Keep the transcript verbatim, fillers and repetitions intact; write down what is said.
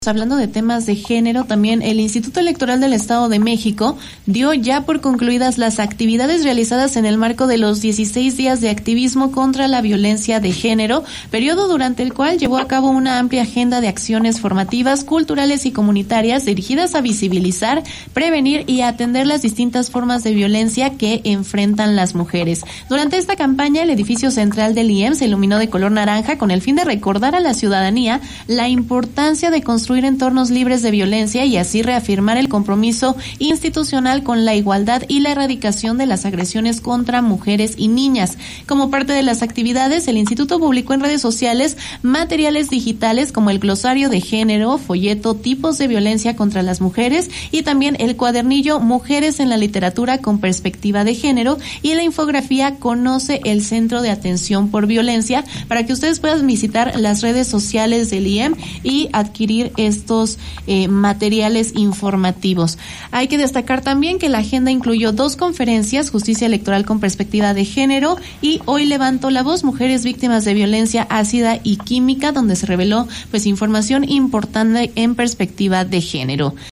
Hablando de temas de género, también el Instituto Electoral del Estado de México dio ya por concluidas las actividades realizadas en el marco de los dieciséis días de activismo contra la violencia de género, periodo durante el cual llevó a cabo una amplia agenda de acciones formativas, culturales y comunitarias dirigidas a visibilizar, prevenir y atender las distintas formas de violencia que enfrentan las mujeres. Durante esta campaña, el edificio central del I E M se iluminó de color naranja con el fin de recordar a la ciudadanía la importancia de construir entornos libres de violencia y así reafirmar el compromiso institucional con la igualdad y la erradicación de las agresiones contra mujeres y niñas. Como parte de las actividades, el instituto publicó en redes sociales materiales digitales como el glosario de género, folleto Tipos de violencia contra las mujeres y también el cuadernillo Mujeres en la literatura con perspectiva de género y la infografía Conoce el Centro de Atención por Violencia, para que ustedes puedan visitar las redes sociales del I E M y adquirir estos eh, materiales informativos. Hay que destacar también que la agenda incluyó dos conferencias: Justicia Electoral con Perspectiva de Género y Hoy Levanto la Voz, Mujeres Víctimas de Violencia Ácida y Química, donde se reveló pues información importante en perspectiva de género.